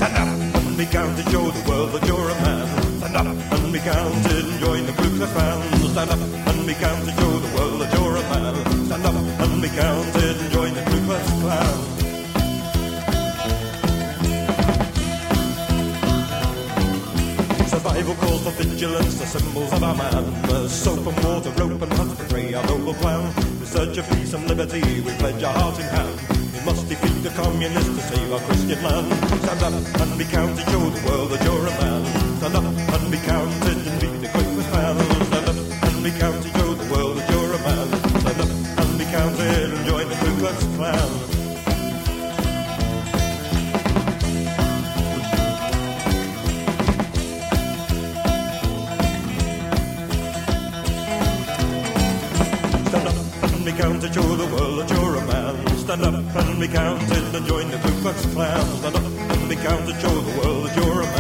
Stand up and be counted, show the world that you're a man. Stand up and be counted and join the Ku Klux Klan. Stand up and be counted, show the world that you're a man. Stand up and be counted and join the Ku Klux Klan. Survival calls for vigilance, the symbols of our man. Soap and water, rope and hunt betray our noble plan. In search of peace and liberty, we pledge our heart in hand. We must defeat the communists to save our Christian land. Stand up and be counted, show the world that you're a man. Stand up and be counted and beat the Ku Klux Klan. Stand up and be counted, show the world that you're a man. Stand up and be counted and join the Ku Klux Klan. Be counted, show the world that you're a man. Stand up and be counted and join the Ku Klux Klan. Stand up and be counted, show the world that you're a man.